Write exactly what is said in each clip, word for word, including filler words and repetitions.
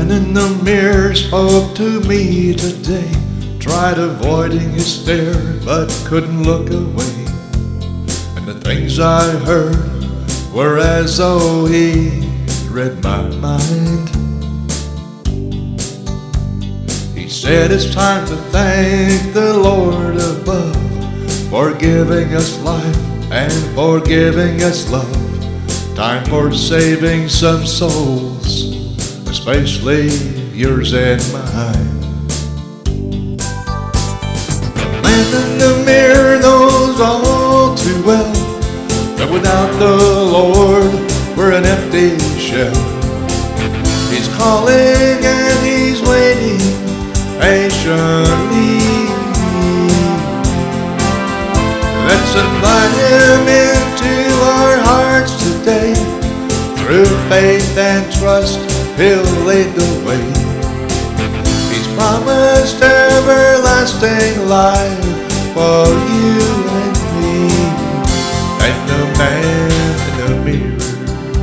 man in the mirror spoke to me today. Tried avoiding his stare, but couldn't look away. And the things I heard were as though he read my mind. He said it's time to thank the Lord above for giving us life and for giving us love. Time for saving some souls, especially yours and mine. The man in the mirror knows all too well that without the Lord we're an empty shell. He's calling and he's waiting patiently. Let's invite him into our hearts today. Through faith and trust, he'll lead the way. He's promised everlasting life for you and me. And the man in the mirror,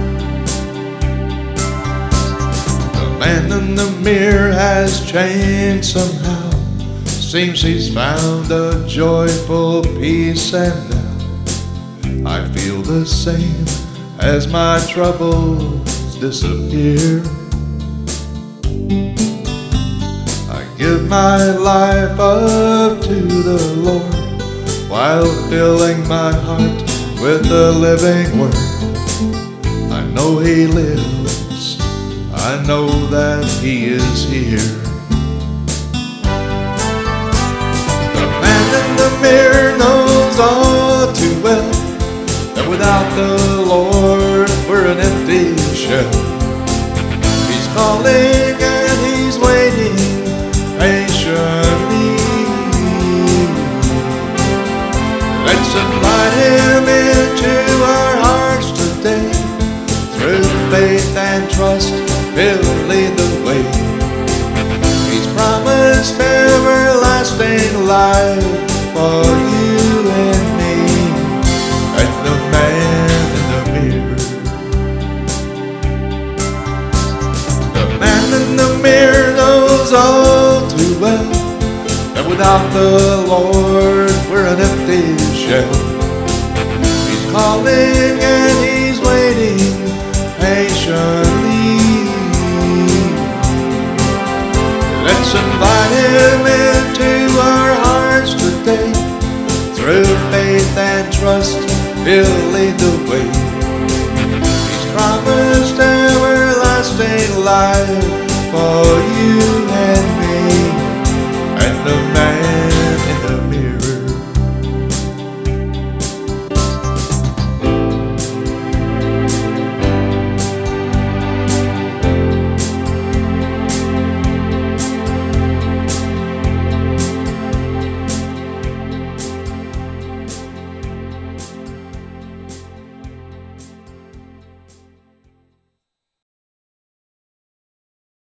the man in the mirror has changed somehow. Seems he's found a joyful peace, and now I feel the same as my troubles disappear. I give my life up to the Lord while filling my heart with the living word. I know he lives, I know that he is here. The mirror knows all too well that without the Lord we're an empty shell. He's calling and he's waiting patiently. Let's invite him into our hearts today. Through faith and trust, he'll lead the way. He's promised everlasting life for you and me, and the man in the mirror. The man in the mirror knows all too well that without the Lord we're an empty shell. He's calling and he's waiting patiently. Let's invite him into our hearts today. Through faith and trust, he'll lead the way. He's promised everlasting life for you